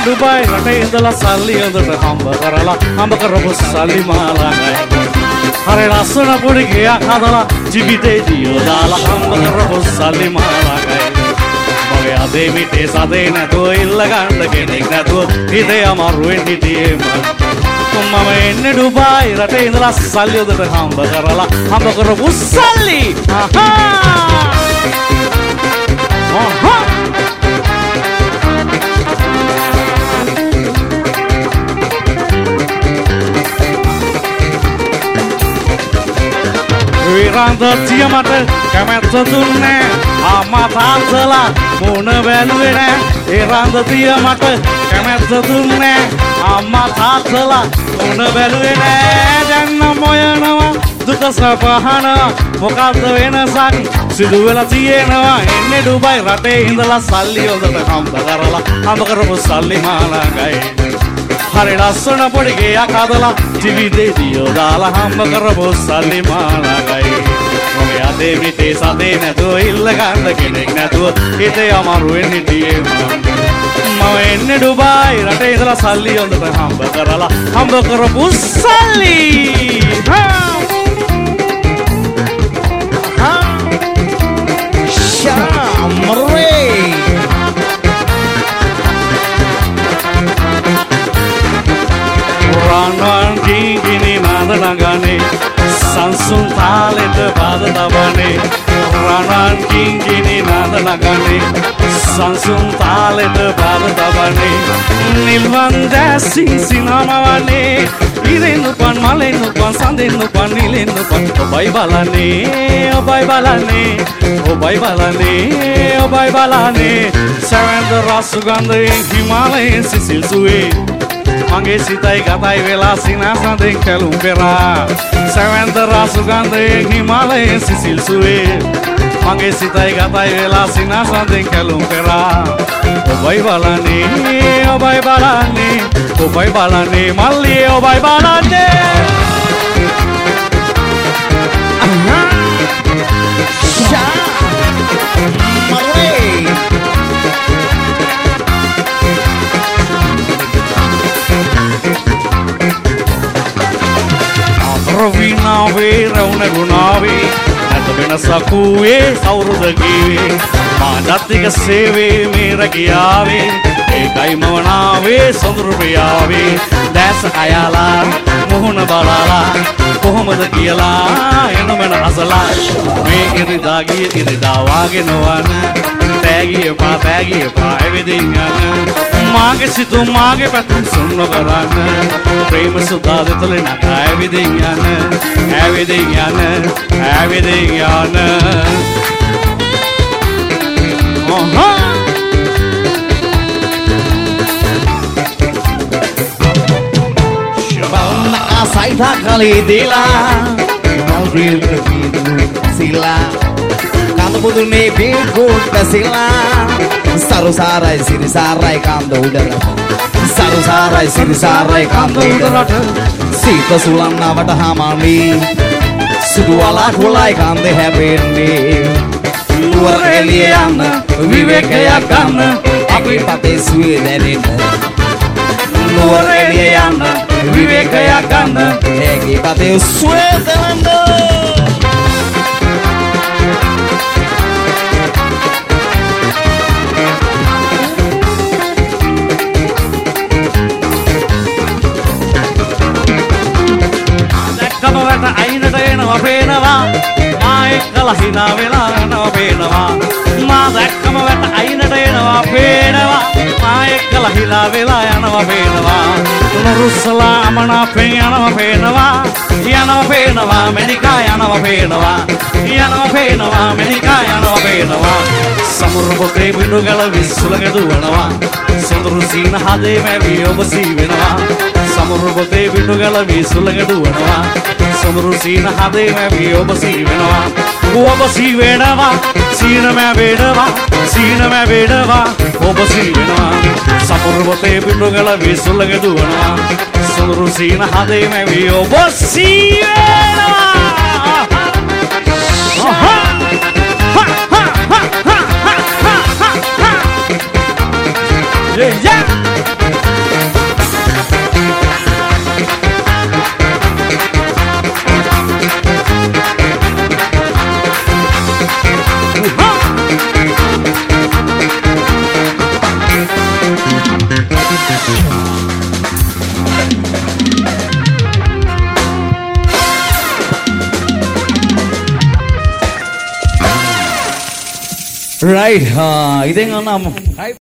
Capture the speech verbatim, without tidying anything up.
Dubai රටේ ඉඳලා සල්ලි හොඳට හම්බ කරලා හම්බ කරපු සල්ලි මාළඟයි හරි ලස්සන පොඩි ගයක් හදලා ජීවිතේදී යොදාලා හම්බ කරපු සල්ලි මාළඟයි මගේ අදේ මිටේ සදේ නැතුව ඉල්ල ගන්න කෙනෙක් නැතුව හිතේ අමාරුවෙන් හිටියේ මම මම එන්නේ ඩුබයි රටේ ඉඳලා සල්ලි හොඳට හම්බ කරලා හම්බ කරපු සල්ලි ආහා ආහා විරන්දතිය මට කැමැත්ත දුන්නේ අම්මා තාත්තලා මොන බැලුවේ නෑ ඒ රන්දතිය මට කැමැත්ත දුන්නේ අම්මා තාත්තලා මොන බැලුවේ නෑ දැන් නම් මොයනවා දුක සපහන මොකද්ද වෙනසක් සිදු වෙලා තියෙනවා එන්නේ ඩුබයි රටේ ඉඳලා සල්ලි හොඳට හම්බ කරලා හම්බ කරපු සල්ලි මාළඟයි හරි ලස්සන පොඩි ගයක් හදලා ජීවිතේදී යොදාලා හම්බ කරපු සල්ලි මාළඟයි මගේ අදේ මිටේ සදේ නැතුව ඉල්ල ගන්න කෙනෙක් නැතුව හිතේ අමාරුවෙන් හිටියේ මම එන්නේ ඩුබයි රටේ ඉඳලා සල්ලි හොඳට හම්බ කරලා හම්බ කරපු සල්ලි ශාම්රේ රානන් ගිගිනි නාද නගනේ සංසුන් තාලෙට පාද තබනේ රානන් ගිගිනි නාද නගනේ සංසුන් තාලෙට පාද තබනේ නිල්වන් දැසින් සිනමවනේ ඉරෙන් උපන් මලෙන් උපන් සඳෙන් උපන් නිලෙන් උපන් ඔබයි බලන්නේ ඔබයි බලන්නේ ඔබයි බලන්නේ ඔබයි බලන්නේ සැවැන්ද රස සුගන්ධයෙන් හිමාලයෙන් සිසිල් සුවේ මගේ සිතයි ගතයි වෙලා සිනාසඳෙන් කැලුම් පෙරා සැවැන්ද රස සුගන්ධයෙන් හිමාලයෙන් සිසිල් සුවේ මගේ සිතයි ගතයි වෙලා සිනාසඳෙන් කැලුම් පෙරා ඔබයි බලන්නේ ඔබයි බලන්නේ ඔබයි බලන්නේ මල්ලියේ ඔබයි බලන්නේ Rovinaවේ රවුන ගුණාවේ නැත වෙනසකුවේ සෞරද කීවේ මාදත්තික සේවේ මේ රැකියාවේ ඒකයි මවනාවේ සොඳුරු ප්‍රියාවේ දැස අයලා මොහොන බලලා කොහොමද කියලා එනමන අසලා මේ ඉරිදා ගිය ඉරිදා වාගේ නොවන තෑගිය පා තෑගිය පා එවෙදින් යන මාගේ සිතු මාගේ පැතුම් සුන්න කරන්න ප්‍රේම සුදා දෙතලේ නගා එවෙදින් යන එවෙදින් යන එවෙදින් යන ඔහො Shabana asaita kali dila Malril kebidu sila Kanto putune bikut pesila Saru sarai siri sarai kanto udara Saru sarai siri sarai kanto udara Sita sulam navata hamami Sudu ala kulai kante හැපෙන්නේ Luar එළියන්න විවේකයක් ගන්න අපි පතේ සුවේ දැනෙන්න Luar එළියන්න විවේකයක් ගන්න ඒකේ පතේ සුවේ දැනෙන්න දැක්කම වැට අයිනට එනවා පේනවා මා එක්කලා hina වෙලා යනවා පේනවා මා දැක්කම වැට අයිනට එනවා පේනවා මා එක්කලා hina වෙලා යනවා පේනවා නුරුස්සලා අමනාපෙන් යනවා පේනවා යනවා පේනවා මෙනිකා යනවා පේනවා යනවා පේනවා මෙනිකා යනවා පේනවා සමුරු පොතේ බිඳුගල විශ්ලක දුවනවා සොඳුරු සීන හදේ මැවි ඔබ සී වෙනවා සමුරු පොතේ බිඳුගල විශ්ලක දුවනවා සොඳුරු සීන හදේ මැවි ඔබ සී වෙනවා ඔබ සී වෙනවා සීන මැවෙනවා සීන මැවෙනවා ඔබ සී වෙනවා සමුරු පොතේ බිඳුගල විශ්ලක දුවනවා සොඳුරු සීන හදේ මැවි ඔබ සී වෙනවා Yeah, yeah. right. ඉතින් අන්න